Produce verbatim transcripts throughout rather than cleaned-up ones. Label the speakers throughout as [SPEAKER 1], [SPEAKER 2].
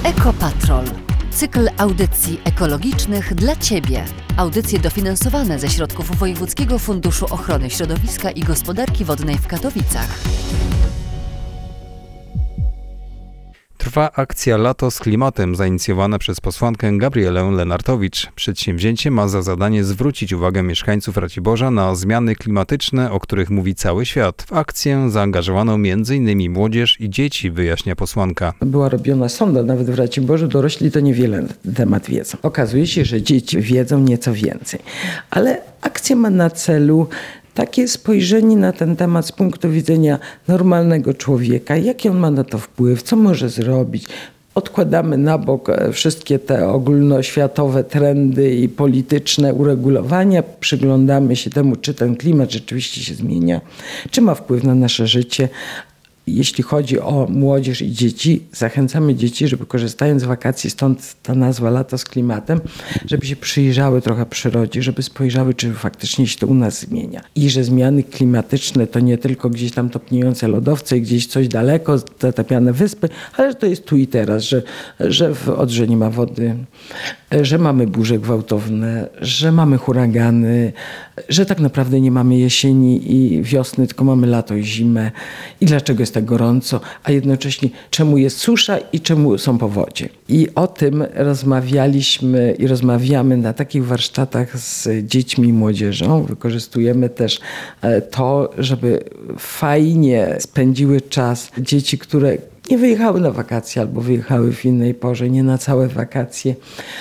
[SPEAKER 1] Ekopatrol. Cykl audycji ekologicznych dla Ciebie. Audycje dofinansowane ze środków Wojewódzkiego Funduszu Ochrony Środowiska i Gospodarki Wodnej w Katowicach.
[SPEAKER 2] Trwa akcja Lato z klimatem, zainicjowana przez posłankę Gabrielę Lenartowicz. Przedsięwzięcie ma za zadanie zwrócić uwagę mieszkańców Raciborza na zmiany klimatyczne, o których mówi cały świat. W akcję zaangażowano między innymi młodzież i dzieci, wyjaśnia posłanka.
[SPEAKER 3] Była robiona sonda nawet w Raciborzu, dorośli to niewiele na temat wiedzą. Okazuje się, że dzieci wiedzą nieco więcej. Ale akcja ma na celu takie spojrzenie na ten temat z punktu widzenia normalnego człowieka, jaki on ma na to wpływ, co może zrobić. Odkładamy na bok wszystkie te ogólnoświatowe trendy i polityczne uregulowania. Przyglądamy się temu, czy ten klimat rzeczywiście się zmienia, czy ma wpływ na nasze życie. Jeśli chodzi o młodzież i dzieci, zachęcamy dzieci, żeby korzystając z wakacji, stąd ta nazwa Lato z klimatem, żeby się przyjrzały trochę przyrodzie, żeby spojrzały, czy faktycznie się to u nas zmienia. I że zmiany klimatyczne to nie tylko gdzieś tam topniejące lodowce, gdzieś coś daleko, zatapiane wyspy, ale że to jest tu i teraz, że, że w Odrze nie ma wody, że mamy burze gwałtowne, że mamy huragany, że tak naprawdę nie mamy jesieni i wiosny, tylko mamy lato i zimę. I dlaczego jest tak gorąco, a jednocześnie czemu jest susza i czemu są powodzie. I o tym rozmawialiśmy i rozmawiamy na takich warsztatach z dziećmi i młodzieżą. Wykorzystujemy też to, żeby fajnie spędziły czas dzieci, które nie wyjechały na wakacje albo wyjechały w innej porze, nie na całe wakacje.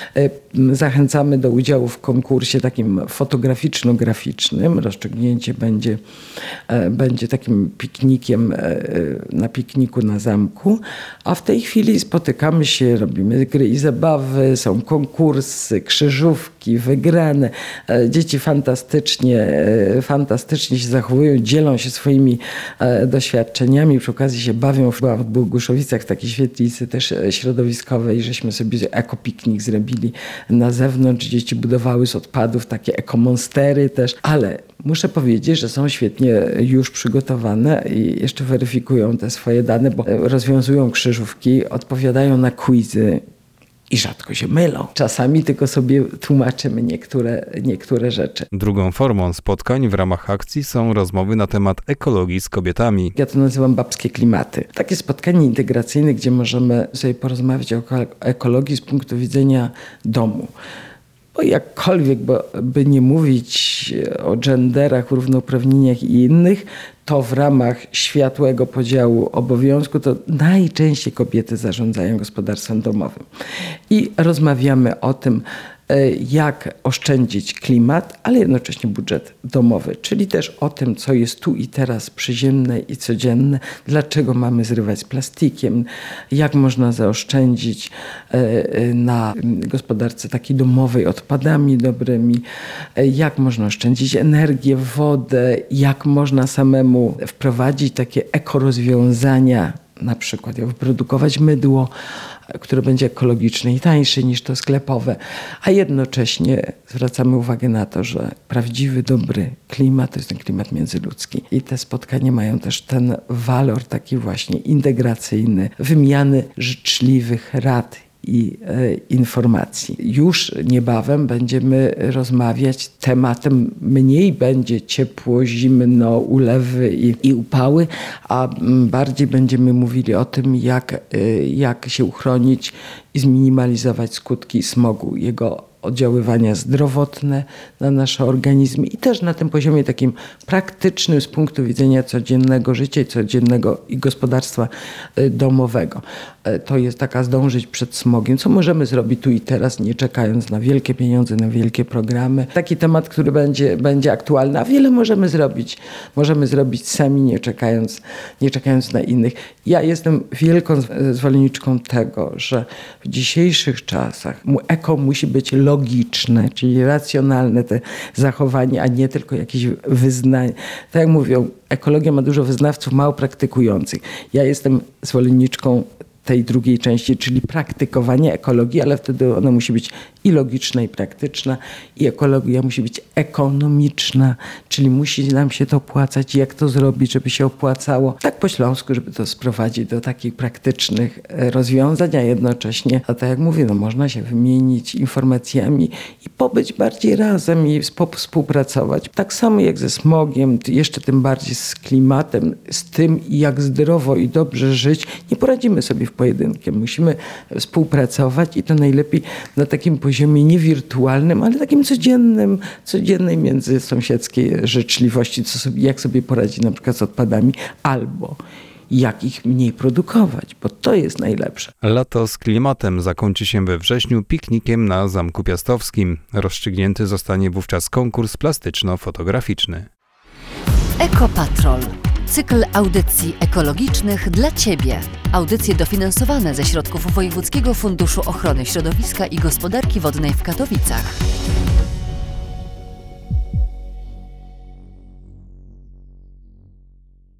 [SPEAKER 3] Zachęcamy do udziału w konkursie takim fotograficzno-graficznym. Rozstrzygnięcie będzie, będzie takim piknikiem na pikniku na zamku. A w tej chwili spotykamy się, robimy gry i zabawy, są konkursy, krzyżówki, wygrane. Dzieci fantastycznie, fantastycznie się zachowują, dzielą się swoimi doświadczeniami, przy okazji się bawią. Była w Boguszowicach w takiej świetlicy też środowiskowej, żeśmy sobie ekopiknik zrobili na zewnątrz. Dzieci budowały z odpadów takie ekomonstery też, ale muszę powiedzieć, że są świetnie już przygotowane i jeszcze weryfikują te swoje dane, bo rozwiązują krzyżówki, odpowiadają na quizy i rzadko się mylą. Czasami tylko sobie tłumaczymy niektóre, niektóre rzeczy.
[SPEAKER 2] Drugą formą spotkań w ramach akcji są rozmowy na temat ekologii z kobietami.
[SPEAKER 3] Ja to nazywam babskie klimaty. Takie spotkanie integracyjne, gdzie możemy sobie porozmawiać o ekologii z punktu widzenia domu. Bo jakkolwiek by nie mówić o genderach, równouprawnieniach i innych, to w ramach światłego podziału obowiązku to najczęściej kobiety zarządzają gospodarstwem domowym. I rozmawiamy o tym, jak oszczędzić klimat, ale jednocześnie budżet domowy, czyli też o tym, co jest tu i teraz przyziemne i codzienne, dlaczego mamy zrywać z plastikiem, jak można zaoszczędzić na gospodarce takiej domowej odpadami dobrymi, jak można oszczędzić energię, wodę, jak można samemu wprowadzić takie ekorozwiązania, na przykład jak wyprodukować mydło, które będzie ekologiczne i tańsze niż to sklepowe, a jednocześnie zwracamy uwagę na to, że prawdziwy, dobry klimat to jest ten klimat międzyludzki. I te spotkania mają też ten walor taki właśnie integracyjny, wymiany życzliwych rad i e, informacji. Już niebawem będziemy rozmawiać, tematem mniej będzie ciepło, zimno, ulewy i, i upały, a bardziej będziemy mówili o tym, jak, e, jak się uchronić i zminimalizować skutki smogu, jego oddziaływania zdrowotne na nasze organizmy i też na tym poziomie takim praktycznym z punktu widzenia codziennego życia i codziennego i gospodarstwa domowego. To jest taka zdążyć przed smogiem. Co możemy zrobić tu i teraz, nie czekając na wielkie pieniądze, na wielkie programy. Taki temat, który będzie, będzie aktualny, a wiele możemy zrobić. Możemy zrobić sami, nie czekając, nie czekając na innych. Ja jestem wielką zwolenniczką tego, że w dzisiejszych czasach eko musi być logiczne, czyli racjonalne te zachowanie, a nie tylko jakieś wyznanie. Tak jak mówią, ekologia ma dużo wyznawców, mało praktykujących. Ja jestem zwolenniczką tej drugiej części, czyli praktykowanie ekologii, ale wtedy ona musi być i logiczna, i praktyczna, i ekologia musi być ekonomiczna, czyli musi nam się to opłacać. Jak to zrobić, żeby się opłacało? Tak po śląsku, żeby to sprowadzić do takich praktycznych rozwiązań, a jednocześnie, a tak jak mówię, no można się wymienić informacjami i pobyć bardziej razem i współpracować. Tak samo jak ze smogiem, jeszcze tym bardziej z klimatem, z tym jak zdrowo i dobrze żyć, nie poradzimy sobie w pojedynkiem. Musimy współpracować i to najlepiej na takim poziomie nie wirtualnym, ale takim codziennym, codziennej międzysąsiedzkiej życzliwości, co sobie, jak sobie poradzić na przykład z odpadami, albo jak ich mniej produkować, bo to jest najlepsze.
[SPEAKER 2] Lato z klimatem zakończy się we wrześniu piknikiem na Zamku Piastowskim. Rozstrzygnięty zostanie wówczas konkurs plastyczno-fotograficzny.
[SPEAKER 1] Ekopatrol. Cykl audycji ekologicznych dla Ciebie. Audycje dofinansowane ze środków Wojewódzkiego Funduszu Ochrony Środowiska i Gospodarki Wodnej w Katowicach.